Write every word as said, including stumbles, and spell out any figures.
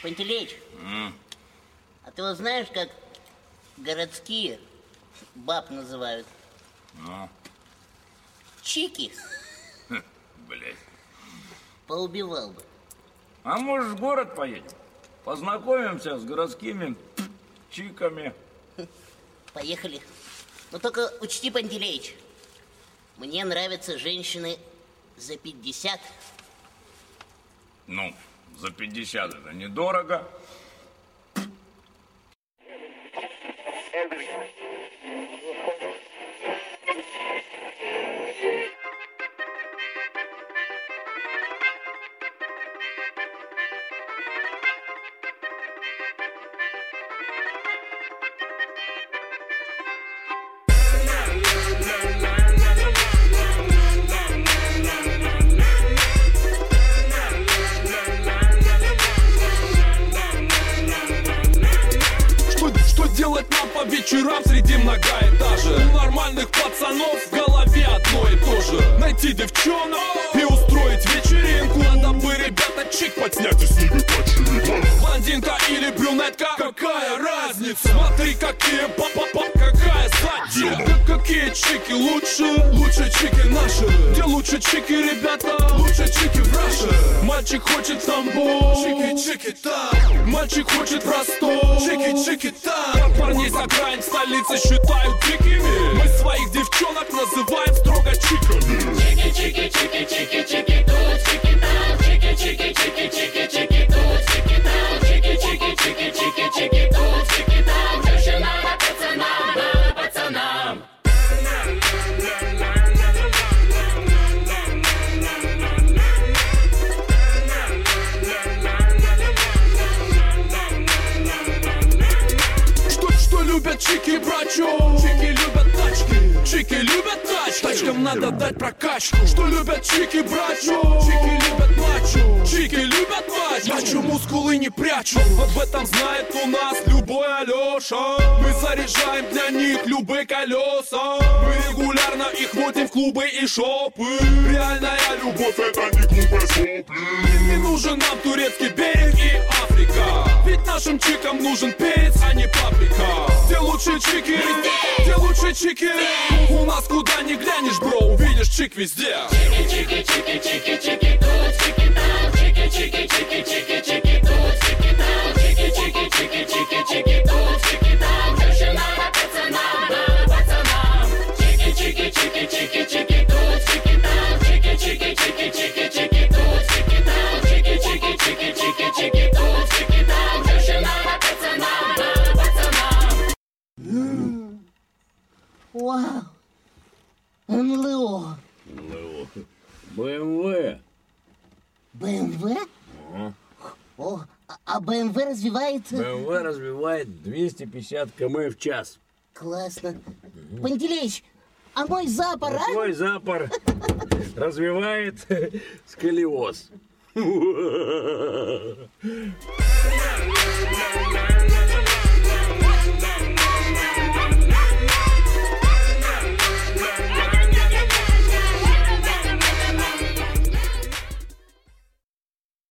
Пантелеич, mm. а ты вот знаешь, как городские баб называют? Ну? Чики. Блять. Поубивал бы. А может, в город поедем? Познакомимся с городскими чиками. Поехали. Но только учти, Пантелеич, мне нравятся женщины за пятьдесят. Ну, за пятьдесят это недорого. Делать нам по вечерам среди многоэтажек? У нормальных пацанов в голове одно и то же: найти девчонок и устроить вечеринку. Надо бы, ребята, чик подснять и с ними почилить. Блондинка или брюнетка, какая разница? Смотри, какие па-па-па, какая задница. Какие чики лучше? Лучше чики наши. Где лучше чики, ребята? Лучше чики в Раше. Мальчик хочет в Тамбов, чики-чики там. Мальчик хочет в Ростов, чики-чики там. Парней с окраин столицы считают дикими. Мы своих девчонок называем строго чиками. Чики-чики-чики-чики-чики тут, чики там. Чики-чики-чики-чики-чики тут, чики там. Чики-чики-чики-чики-чики тут, чики там. Женщина на пацанам, на пацанам. Любят чики, брачо. Чики любят тачки. Чики любят тачки. Тачкам надо дать прокачку. Что любят чики, брачо. Чики любят мачо. Чики любят мачо. Мачо мускулы не прячу. Об этом знает у нас любой Алёша. Мы заряжаем для них любые колеса. Мы регулярно их водим в клубы и шопы. Реальная любовь — это не глупые сопли. Не нужен нам турецкий берег и Африка. Ведь нашим чикам нужен перец, а не паприка. Где лучшие чики? Где лучшие чики? У нас куда ни глянешь, бро, увидишь чик везде. Чики-чики-чики-чики-чики тут, чики там. Чики-чики-чики-чики-чики тут, чики там. Чики-чики-чики-чики-чики тут, чики там. Женщина на пацанам, на пацанам. Чики-чики-чики-чики-чики тут, чики там. Чики-чики-чики-чики-чики тут, чики там. Чики-чики-чики-чики-чики тут, чики там. Женщина на пацанам, на пацанам. Вау! эн эл о. эн эл о. бэ эм вэ. бэ эм вэ? Ага. О, а бэ эм вэ развивается? бэ эм вэ развивает двести пятьдесят километров в час. Классно. Угу. Пантелеич, а мой запор, а? Твой запор развивает сколиоз.